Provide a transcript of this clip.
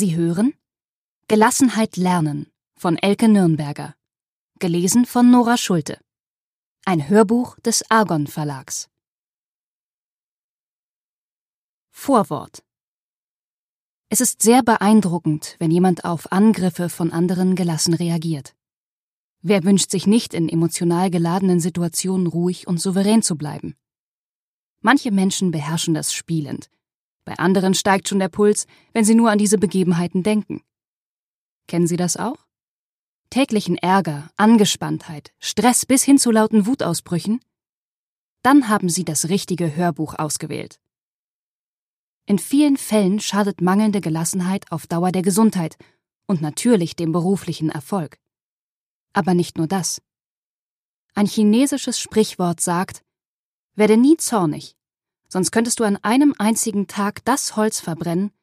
Sie hören Gelassenheit lernen von Elke Nürnberger. Gelesen von Nora Schulte. Ein Hörbuch des Argon Verlags. Vorwort. Es ist sehr beeindruckend, wenn jemand auf Angriffe von anderen gelassen reagiert. Wer wünscht sich nicht, in emotional geladenen Situationen ruhig und souverän zu bleiben? Manche Menschen beherrschen das spielend. Bei anderen steigt schon der Puls, wenn sie nur an diese Begebenheiten denken. Kennen Sie das auch? Täglichen Ärger, Angespanntheit, Stress bis hin zu lauten Wutausbrüchen? Dann haben Sie das richtige Hörbuch ausgewählt. In vielen Fällen schadet mangelnde Gelassenheit auf Dauer der Gesundheit und natürlich dem beruflichen Erfolg. Aber nicht nur das. Ein chinesisches Sprichwort sagt: Werde nie zornig, sonst könntest du an einem einzigen Tag das Holz verbrennen,